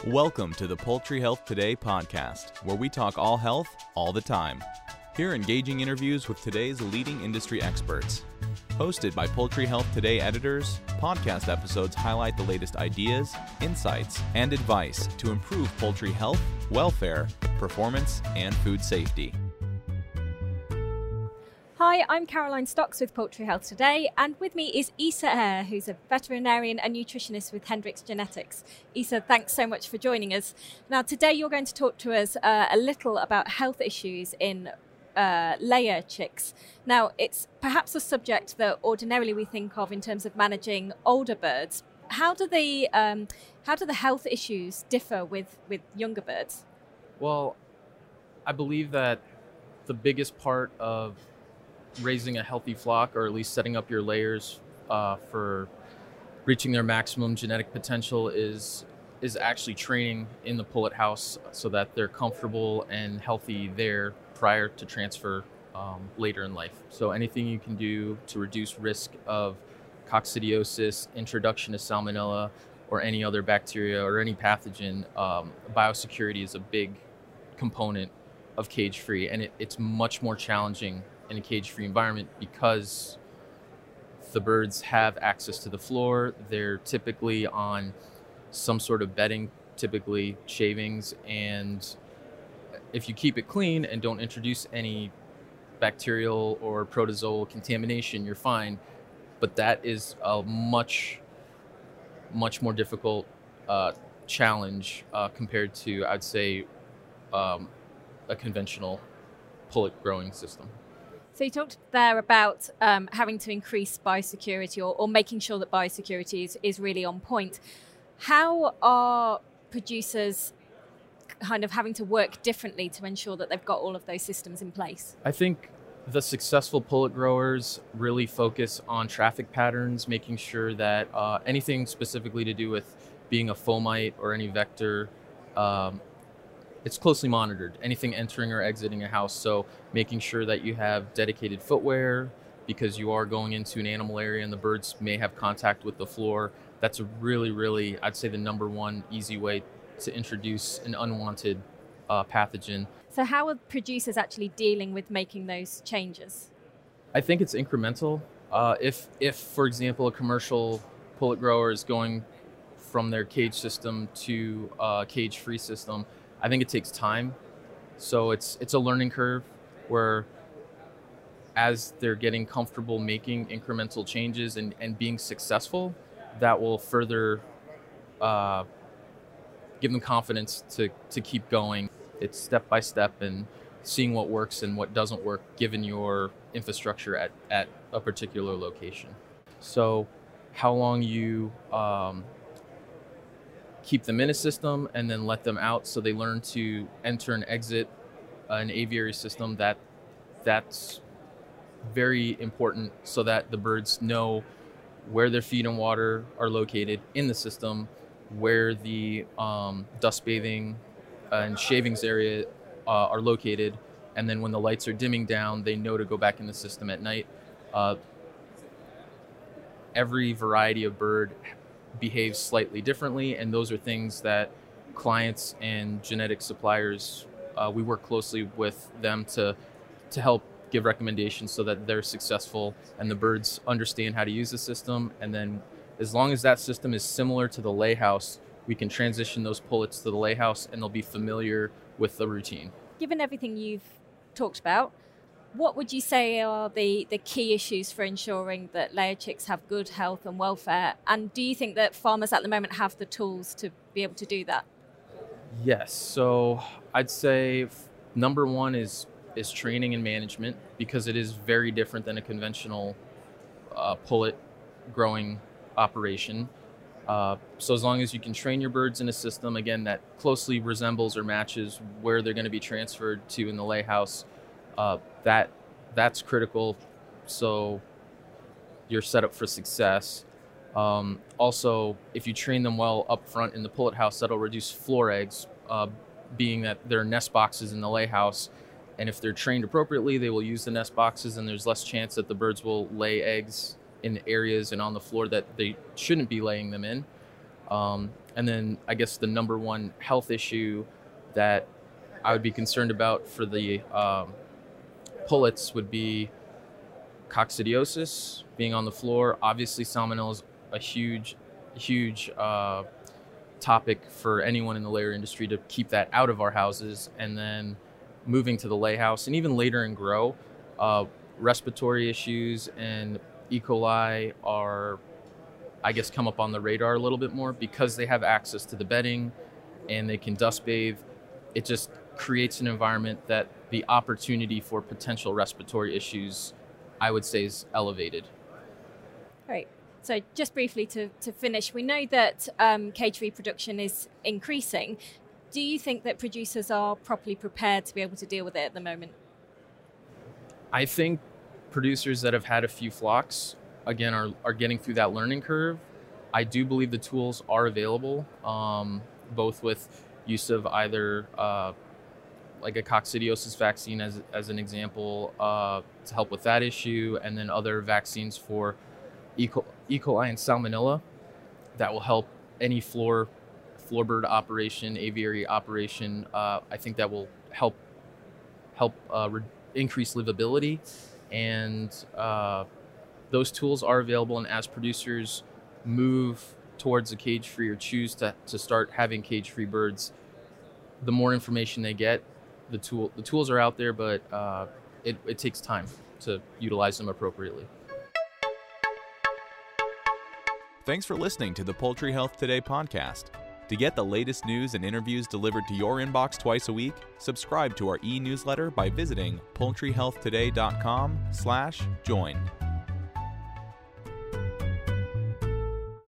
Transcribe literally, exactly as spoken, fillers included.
Welcome to the Poultry Health Today podcast, where we talk all health, all the time. Hear engaging interviews with today's leading industry experts. Hosted by Poultry Health Today editors, podcast episodes highlight the latest ideas, insights, and advice to improve poultry health, welfare, performance, and food safety. Hi, I'm Caroline Stocks with Poultry Health Today, and with me is Isa Eyre, who's a veterinarian and nutritionist with Hendrix Genetics. Isa, thanks so much for joining us. Now, today you're going to talk to us uh, a little about health issues in uh, layer chicks. Now, it's perhaps a subject that ordinarily we think of in terms of managing older birds. How do the um, how do the health issues differ with, with younger birds? Well, I believe that the biggest part of raising a healthy flock, or at least setting up your layers uh, for reaching their maximum genetic potential, is is actually training in the pullet house so that they're comfortable and healthy there prior to transfer um, later in life. So anything you can do to reduce risk of coccidiosis, introduction to salmonella, or any other bacteria or any pathogen, um, biosecurity is a big component of cage-free, and it, it's much more challenging in a cage-free environment because the birds have access to the floor. They're typically on some sort of bedding, typically shavings, and if you keep it clean and don't introduce any bacterial or protozoal contamination, you're fine. But that is a much, much more difficult uh, challenge uh, compared to, I'd say, um, a conventional pullet growing system. So you talked there about um, having to increase biosecurity or, or making sure that biosecurity is, is really on point. How are producers kind of having to work differently to ensure that they've got all of those systems in place? I think the successful pullet growers really focus on traffic patterns, making sure that uh, anything specifically to do with being a fomite or any vector, um, it's closely monitored, anything entering or exiting a house. So making sure that you have dedicated footwear because you are going into an animal area and the birds may have contact with the floor. That's a really, really, I'd say the number one easy way to introduce an unwanted uh, pathogen. So how are producers actually dealing with making those changes? I think it's incremental. Uh, if, if, for example, a commercial pullet grower is going from their cage system to a cage-free system, I think it takes time. So it's it's a learning curve where as they're getting comfortable making incremental changes and, and being successful, that will further uh, give them confidence to, to keep going. It's step by step and seeing what works and what doesn't work given your infrastructure at, at a particular location. So how long you um, keep them in a system and then let them out so they learn to enter and exit an aviary system, that that's very important so that the birds know where their feed and water are located in the system, where the um, dust bathing and shavings area uh, are located, and then when the lights are dimming down, they know to go back in the system at night. Uh, every variety of bird behaves slightly differently, and those are things that clients and genetic suppliers, uh, we work closely with them to to help give recommendations so that they're successful and the birds understand how to use the system. And then as long as that system is similar to the lay house, we can transition those pullets to the lay house and they'll be familiar with the routine. Given everything you've talked about, what would you say are the, the key issues for ensuring that layer chicks have good health and welfare? And do you think that farmers at the moment have the tools to be able to do that? Yes. So I'd say f- number one is is training and management, because it is very different than a conventional uh, pullet growing operation. Uh, so as long as you can train your birds in a system, again, that closely resembles or matches where they're going to be transferred to in the lay house, uh, that that's critical. So you're set up for success. Um, also, if you train them well up front in the pullet house, that'll reduce floor eggs, uh, being that there are nest boxes in the lay house. And if they're trained appropriately, they will use the nest boxes, and there's less chance that the birds will lay eggs in areas and on the floor that they shouldn't be laying them in. Um, and then I guess the number one health issue that I would be concerned about for the um, pullets would be coccidiosis, being on the floor. Obviously, salmonella is a huge, huge uh, topic for anyone in the layer industry to keep that out of our houses. And then moving to the lay house and even later in grow, uh, respiratory issues and E. coli are, I guess, come up on the radar a little bit more because they have access to the bedding and they can dust bathe. It just creates an environment that the opportunity for potential respiratory issues, I would say, is elevated. Right. So just briefly to, to finish, we know that um, cage reproduction is increasing. Do you think that producers are properly prepared to be able to deal with it at the moment? I think producers that have had a few flocks, again, are, are getting through that learning curve. I do believe the tools are available, um, both with use of either uh, like a coccidiosis vaccine as, as an example uh, to help with that issue, and then other vaccines for E. coli, E. coli and salmonella that will help any floor floorbird operation, aviary operation. Uh, I think that will help help uh, re- increase livability, and uh, those tools are available. And as producers move towards a cage-free or choose to, to start having cage-free birds, the more information they get, the tool the tools are out there, but uh, it, it takes time to utilize them appropriately. Thanks for listening to the Poultry Health Today podcast. To get the latest news and interviews delivered to your inbox twice a week, subscribe to our e-newsletter by visiting poultry health today dot com slash join.